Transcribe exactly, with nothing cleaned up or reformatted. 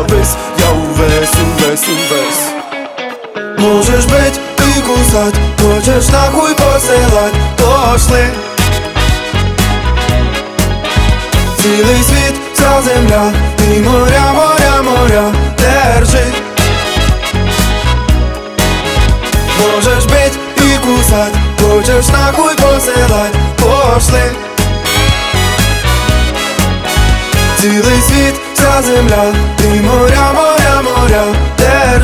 весь, я увесь, увесь, увесь. Можеш бить і кусать, хочеш нахуй посилать, пошли. Цілий світ, вся земля, і моря, моря, моря держить. Можеш бить і кусать, хочеш нахуй посилать, пошли. Цілий світ, вся земля, і моря, моря